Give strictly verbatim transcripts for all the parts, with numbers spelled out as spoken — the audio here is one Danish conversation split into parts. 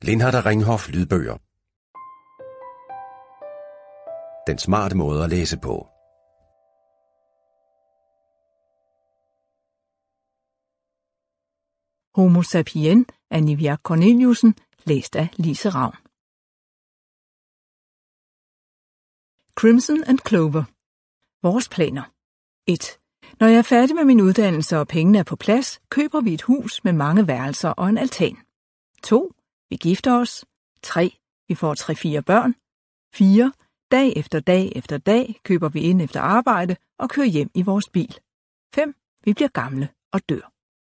Lindhardt Ringhof lydbøger. Den smarte måde at læse på. Homo sapien af Nivia Corneliussen, læst af Lise Ravn. Crimson and Clover. Vores planer. et. Når jeg er færdig med min uddannelse og pengene er på plads, køber vi et hus med mange værelser og en altan. to. Vi gifter os. tre. Vi får tre-fire børn. fire. Dag efter dag efter dag køber vi ind efter arbejde og kører hjem i vores bil. fem. Vi bliver gamle og dør.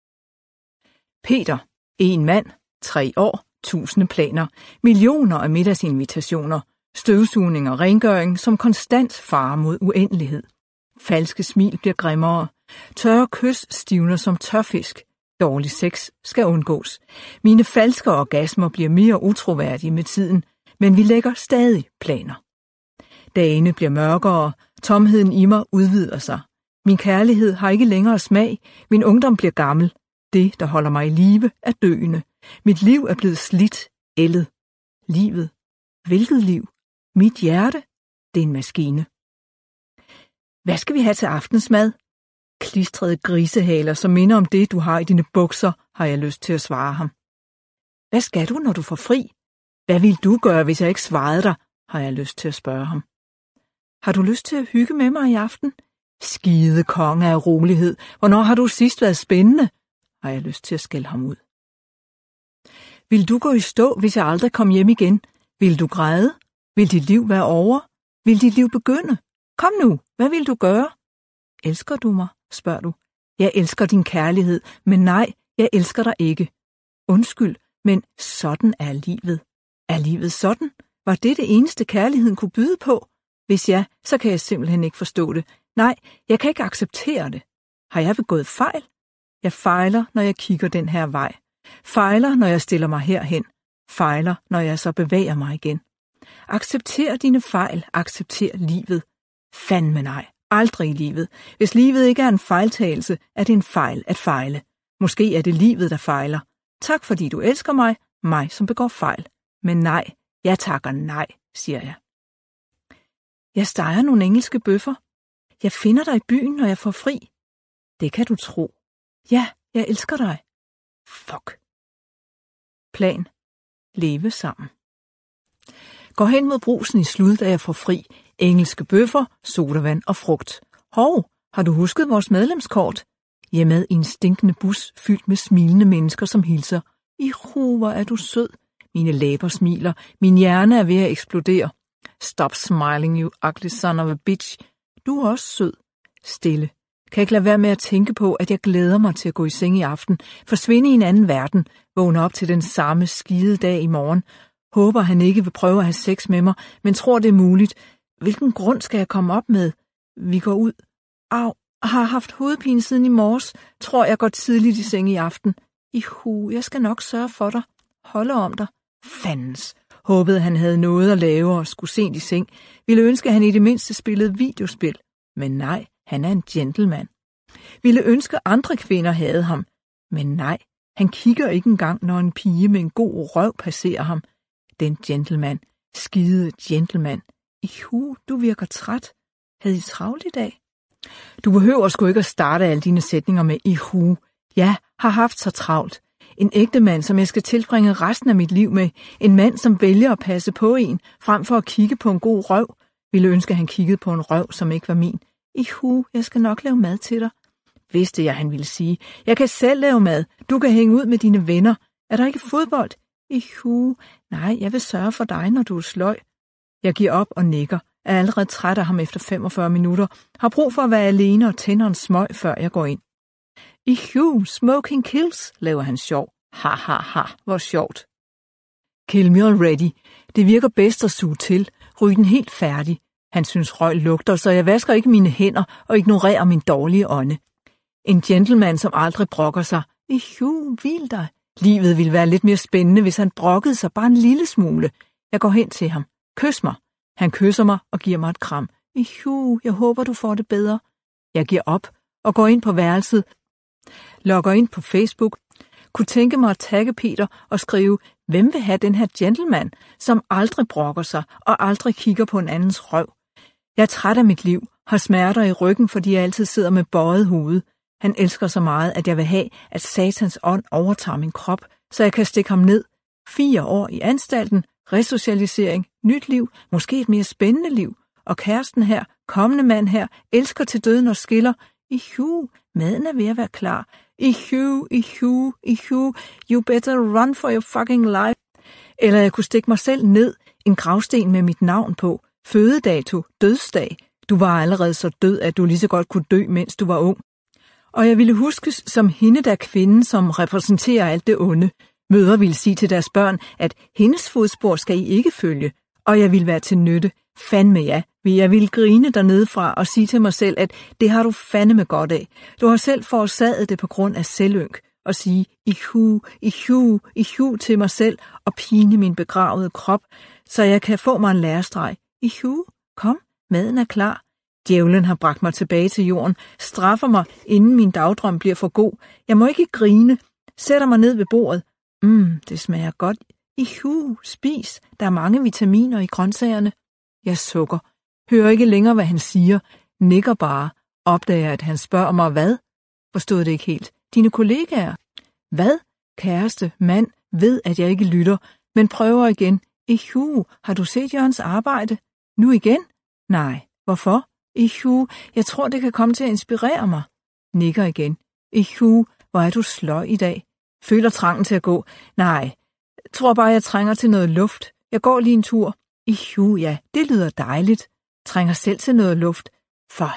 Peter. En mand. Tre år. Tusinde planer. Millioner af middagsinvitationer. Støvsugning og rengøring, som konstant farer mod uendelighed. Falske smil bliver grimmere. Tørre kys stivner som tørfisk. Dårlig sex skal undgås. Mine falske orgasmer bliver mere utroværdige med tiden, men vi lægger stadig planer. Dagene bliver mørkere. Tomheden i mig udvider sig. Min kærlighed har ikke længere smag. Min ungdom bliver gammel. Det, der holder mig i live, er døende. Mit liv er blevet slidt, ældet. Livet. Hvilket liv? Mit hjerte? Det er en maskine. Hvad skal vi have til aftensmad? Klistrede grisehaler, som minder om det, du har i dine bukser, har jeg lyst til at svare ham. Hvad skal du, når du får fri? Hvad vil du gøre, hvis jeg ikke svarede dig, har jeg lyst til at spørge ham. Har du lyst til at hygge med mig i aften? Skide konge af rolighed. Hvornår har du sidst været spændende? Har jeg lyst til at skælde ham ud. Vil du gå i stå, hvis jeg aldrig kom hjem igen? Vil du græde? Vil dit liv være over? Vil dit liv begynde? Kom nu, hvad vil du gøre? Elsker du mig, spørger du. Jeg elsker din kærlighed, men nej, jeg elsker dig ikke. Undskyld, men sådan er livet. Er livet sådan? Var det det eneste kærligheden kunne byde på? Hvis ja, så kan jeg simpelthen ikke forstå det. Nej, jeg kan ikke acceptere det. Har jeg begået fejl? Jeg fejler, når jeg kigger den her vej. Fejler, når jeg stiller mig herhen. Fejler, når jeg så bevæger mig igen. Accepter dine fejl. Accepter livet. Fandme nej. Aldrig i livet. Hvis livet ikke er en fejltagelse, er det en fejl at fejle. Måske er det livet, der fejler. Tak fordi du elsker mig, mig som begår fejl. Men nej, jeg takker nej, siger jeg. Jeg steger nogle engelske bøffer. Jeg finder dig i byen, når jeg får fri. Det kan du tro. Ja, jeg elsker dig. Fuck. Plan. Leve sammen. Går hen mod brusen i slud, da jeg får fri. Engelske bøffer, sodavand og frugt. Hov, har du husket vores medlemskort? Jeg er med i en stinkende bus, fyldt med smilende mennesker, som hilser. I ro, hvor er du sød. Mine læber smiler. Min hjerne er ved at eksplodere. Stop smiling, you ugly son of a bitch. Du er også sød. Stille. Kan ikke lade være med at tænke på, at jeg glæder mig til at gå i seng i aften, forsvinde i en anden verden, vågne op til den samme skide dag i morgen. Håber, han ikke vil prøve at have sex med mig, men tror, det er muligt. Hvilken grund skal jeg komme op med? Vi går ud. Au, har haft hovedpine siden i morges. Tror, jeg går tidligt i seng i aften. Ihu, jeg skal nok sørge for dig. Holde om dig. Fandens. Håbede, han havde noget at lave og skulle sent i seng. Ville ønske, at han i det mindste spillede videospil. Men nej, han er en gentleman. Ville ønske, andre kvinder havde ham. Men nej, han kigger ikke engang, når en pige med en god røv passerer ham. Den gentleman. Skide gentleman. Ihu, du virker træt. Havde I travlt i dag? Du behøver sgu ikke at starte alle dine sætninger med ihu. Jeg har haft så travlt. En ægte mand, som jeg skal tilbringe resten af mit liv med. En mand, som vælger at passe på en, frem for at kigge på en god røv. Ville ønske, at han kiggede på en røv, som ikke var min. Ihu, jeg skal nok lave mad til dig. Vidste jeg, han ville sige. Jeg kan selv lave mad. Du kan hænge ud med dine venner. Er der ikke fodbold? Ihu, nej, jeg vil sørge for dig, når du er sløj. Jeg giver op og nikker. Er allerede træt af ham efter femogfyrre minutter. Har brug for at være alene og tænder en smøg, før jeg går ind. Ihu, smoking kills, laver han sjov. Ha, ha, ha, hvor sjovt. Kill me already. Det virker bedst at suge til. Ryg den helt færdig. Han synes røg lugter, så jeg vasker ikke mine hænder og ignorerer min dårlige ånde. En gentleman, som aldrig brokker sig. Ihu, hvil dig. Livet ville være lidt mere spændende, hvis han brokkede sig bare en lille smule. Jeg går hen til ham. Kys mig. Han kysser mig og giver mig et kram. Ihu, jeg håber, du får det bedre. Jeg giver op og går ind på værelset. Logger ind på Facebook. kunne tænke mig at tagge Peter og skrive, hvem vil have den her gentleman, som aldrig brokker sig og aldrig kigger på en andens røv. Jeg er træt af mit liv, har smerter i ryggen, fordi jeg altid sidder med bøjet hoved. Han elsker så meget, at jeg vil have, at satans ånd overtager min krop, så jeg kan stikke ham ned. Fire år i anstalten, resocialisering, nyt liv, måske et mere spændende liv. Og kæresten her, kommende mand her, elsker til døden og skiller. Ihu, maden er ved at være klar. Ihu, ihu, ihu, you better run for your fucking life. Eller jeg kunne stikke mig selv ned, en gravsten med mit navn på. Fødedato, dødsdag. Du var allerede så død, at du lige så godt kunne dø, mens du var ung. Og jeg ville huskes som hende der kvinde, som repræsenterer alt det onde. Mødre ville sige til deres børn, at hendes fodspor skal I ikke følge. Og jeg ville være til nytte. Fandme ja. Jeg ville grine dernede fra og sige til mig selv, at det har du fandme godt af. Du har selv forårsaget det på grund af selvynk. Og sige ihu, ihu, ihu til mig selv og pine min begravede krop, så jeg kan få mig en lærestreg. Ihu, kom, maden er klar. Djævlen har bragt mig tilbage til jorden, straffer mig, inden min dagdrøm bliver for god. Jeg må ikke grine. Sætter mig ned ved bordet. Mm, det smager godt. Ihu, spis. Der er mange vitaminer i grøntsagerne. Jeg sukker. Hører ikke længere, hvad han siger. Nikker bare. Opdager, at han spørger mig, hvad? Forstod det ikke helt. Dine kollegaer? Hvad? Kæreste, mand, ved, at jeg ikke lytter, men prøver igen. Ihu, har du set Jørgens arbejde? Nu igen? Nej. Hvorfor? Ihu, jeg tror, det kan komme til at inspirere mig. Nikker igen. Ihu, hvor er du sløj i dag. Føler trangen til at gå. Nej, tror bare, jeg trænger til noget luft. Jeg går lige en tur. Ihu, ja, det lyder dejligt. Trænger selv til noget luft. For